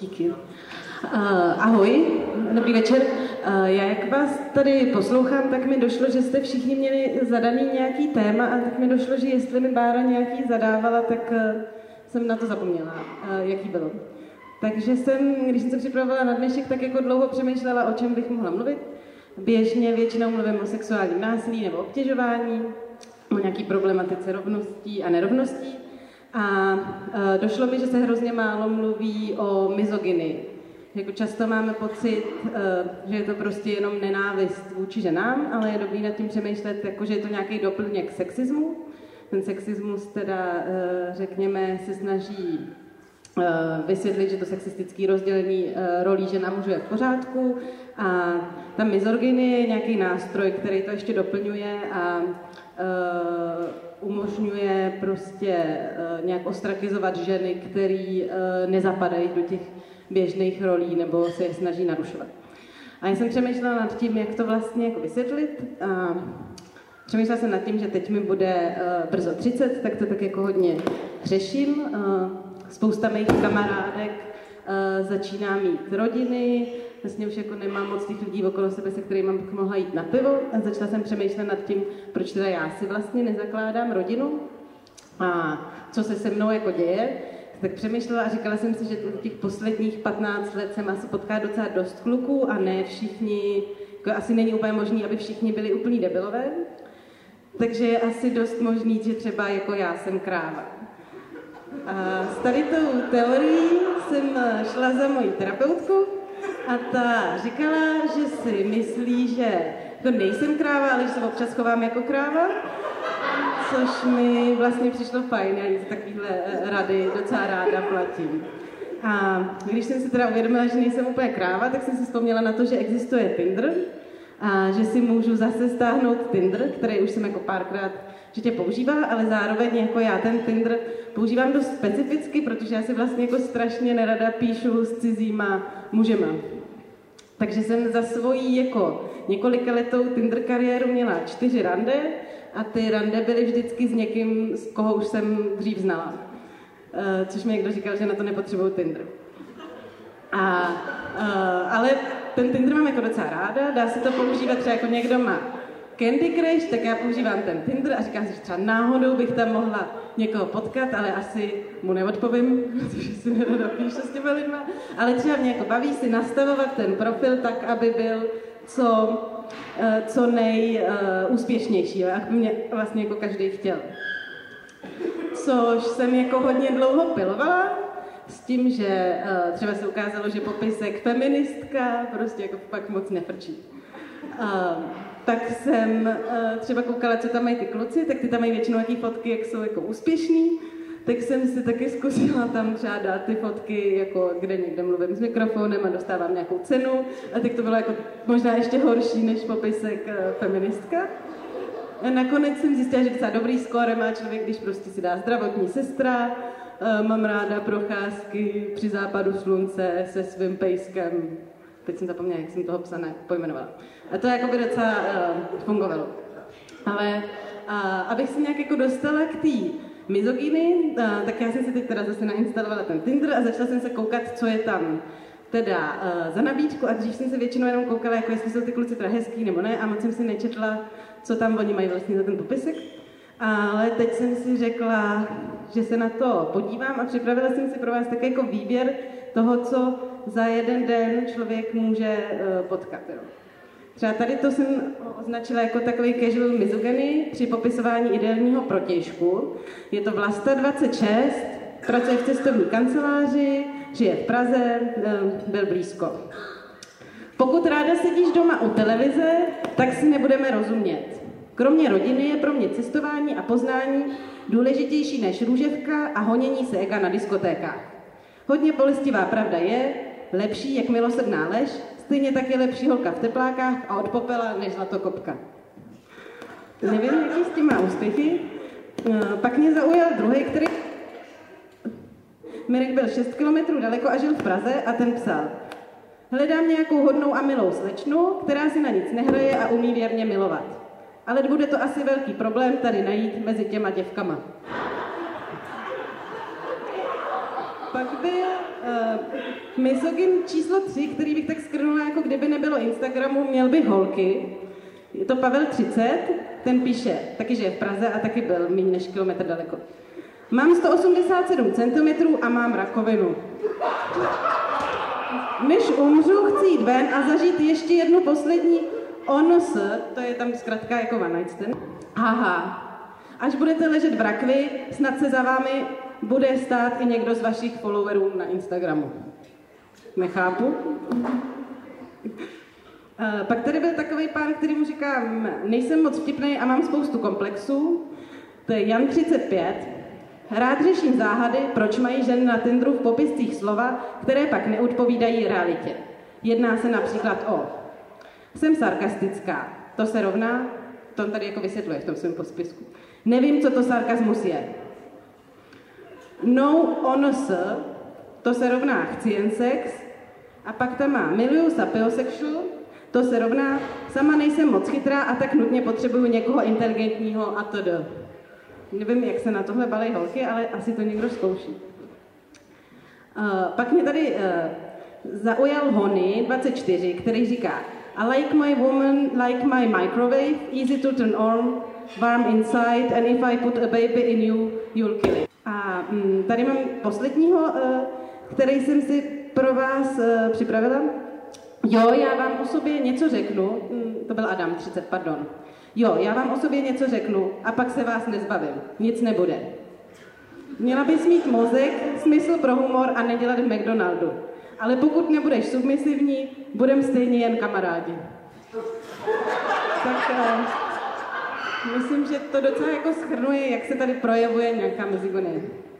Díky. Ahoj, dobrý večer. Já jak vás tady poslouchám, tak mi došlo, že jste všichni měli zadaný nějaký téma a tak mi došlo, že jestli mi Bára nějaký zadávala, tak jsem na to zapomněla, jaký bylo. Takže když jsem se připravovala na dnešek, tak jako dlouho přemýšlela, o čem bych mohla mluvit. Běžně většinou mluvím o sexuálním násilí nebo obtěžování, o nějaký problematice rovností a nerovností. A došlo mi, že se hrozně málo mluví o mizogynii. Jako často máme pocit, že je to prostě jenom nenávist vůči ženám, ale je dobrý nad tím přemýšlet, jako, že je to nějaký doplněk sexismu. Ten sexismus teda, řekněme, se snaží vysvětlit, že to sexistické rozdělení rolí žen a mužů je v pořádku a ta mizogynie je nějaký nástroj, který to ještě doplňuje a umožňuje prostě nějak ostrakizovat ženy, které nezapadají do těch běžných rolí nebo se je snaží narušovat. A já jsem přemýšlela nad tím, jak to vlastně jako vysvětlit. A přemýšlela jsem nad tím, že teď mi bude brzo 30, tak to tak jako hodně řeším. Spousta mých kamarádek začíná mít rodiny, vlastně už jako nemám moc těch lidí okolo sebe, se kterými bych mohla jít na pivo a začala jsem přemýšlet nad tím, proč teda já si vlastně nezakládám rodinu a co se mnou jako děje. Tak přemýšlela a říkala jsem si, že těch posledních 15 let jsem asi potkala docela dost kluků a ne všichni, jako asi není úplně možný, aby všichni byli úplný debilové, takže je asi dost možný, že třeba jako já jsem kráva. A s tady tou teorií jsem šla za mojí terapeutku a ta říkala, že si myslí, že to nejsem kráva, ale že se občas chovám jako kráva, což mi vlastně přišlo fajn, já za takovýhle rady docela ráda platím. A když jsem si teda uvědomila, že nejsem úplně kráva, tak jsem si vzpomněla na to, že existuje Tinder a že si můžu zase stáhnout Tinder, který už jsem jako párkrát že tě používala, ale zároveň jako já ten Tinder používám dost specificky, protože já si vlastně jako strašně nerada píšu s cizíma mužema. Takže jsem za svoji jako několikaletou Tinder kariéru měla 4 rande a ty rande byly vždycky s někým, z koho už jsem dřív znala. Což mi někdo říkal, že na to nepotřebuju Tinder. Ale ten Tinder mám jako docela ráda, dá se to používat třeba jako někdo má Candy Crush, tak já používám ten Tinder a říkám si, že třeba náhodou bych tam mohla někoho potkat, ale asi mu neodpovím, protože si nerada píšu s těmi lidma. Ale třeba mě jako baví si nastavovat ten profil tak, aby byl co nejúspěšnější, aby mě vlastně jako každý chtěl. Což jsem jako hodně dlouho pilovala, s tím, že třeba se ukázalo, že popisek feministka prostě jako pak moc nefrčí. Tak jsem třeba koukala, co tam mají ty kluci, tak ty tam mají většinou jaký fotky, jak jsou jako úspěšný, tak jsem si taky zkusila tam třeba dát ty fotky, jako kde někde mluvím s mikrofonem a dostávám nějakou cenu a tak to bylo jako možná ještě horší než popisek feministka. A nakonec jsem zjistila, že docela dobrý skóre má člověk, když prostě si dá zdravotní sestra, mám ráda procházky při západu slunce se svým pejskem. Teď jsem zapomněla, jak jsem toho psa pojmenovala. A to jako by docela fungovalo. Ale abych se nějak jako dostala k té mizogyny, tak já jsem si teď teda zase nainstalovala ten Tinder a začala jsem se koukat, co je tam teda za nabídku a dřív jsem se většinou jenom koukala, jako jestli jsou ty kluci teda hezký nebo ne a moc jsem si nečetla, co tam oni mají vlastně za ten popisek. Ale teď jsem si řekla, že se na to podívám a připravila jsem si pro vás takový jako výběr toho, co za jeden den člověk může potkat. Jo. Třeba tady to jsem označila jako takový casual misogyny při popisování ideálního protějšku. Je to Vlasta 26, pracuje v cestovní kanceláři, žije v Praze, byl blízko. Pokud ráda sedíš doma u televize, tak si nebudeme rozumět. Kromě rodiny je pro mě cestování a poznání důležitější než růževka a honění se ega na diskotékách. Hodně bolestivá pravda je, lepší jak milosrdná lež, stejně tak je lepší holka v teplákách a od popela než zlatokopka. Nevím, jaký s tím má úspěchy. Pak mě zaujal druhý, který Mirek byl 6 kilometrů daleko a žil v Praze a ten psal: hledám nějakou hodnou a milou slečnu, která si na nic nehraje a umí věrně milovat. Ale bude to asi velký problém tady najít mezi těma děvkama. Pak byl misogyn číslo 3, který bych tak skrnula, jako kdyby nebylo Instagramu, měl by holky. Je to Pavel 30, ten píše, taky že je v Praze a taky byl méně než kilometr daleko. Mám 187 cm a mám rakovinu. Než umřu, chci jít ven a zažít ještě jednu poslední ONS, to je tam zkrátka jako one night stand. Haha. Až budete ležet v rakvi, snad se za vámi bude stát i někdo z vašich followerů na Instagramu. Nechápu. Pak tady byl takový pán, který mu říká, nejsem moc vtipnej a mám spoustu komplexů. To je Jan 35. Rád řeším záhady, proč mají ženy na Tinderu v popiscích slova, které pak neodpovídají realitě. Jedná se například o jsem sarkastická, to se rovná, to tady jako vysvětluje v tom svém pospisku. Nevím, co to sarkasmus je. No on s, to se rovná chci jen sex, a pak tam má miluju sapiosexual, to se rovná sama nejsem moc chytrá a tak nutně potřebuju někoho inteligentního a td. Nevím, jak se na tohle balí holky, ale asi to někdo zkouší. Pak mě tady zaujal Hony 24, který říká I like my woman like my microwave, easy to turn on, warm inside, and if I put a baby in you, you'll kill it. A tady mám posledního, který jsem si pro vás připravila. Jo, já vám o sobě něco řeknu, to byl Adam 30, pardon. Jo, já vám o sobě něco řeknu a pak se vás nezbavím. Nic nebude. Měla bys mít mozek, smysl pro humor a nedělat v McDonaldu. Ale pokud nebudeš submisivní, budem stejně jen kamarádi. Tak myslím, že to docela jako shrnuje, jak se tady projevuje nějaká misogynie.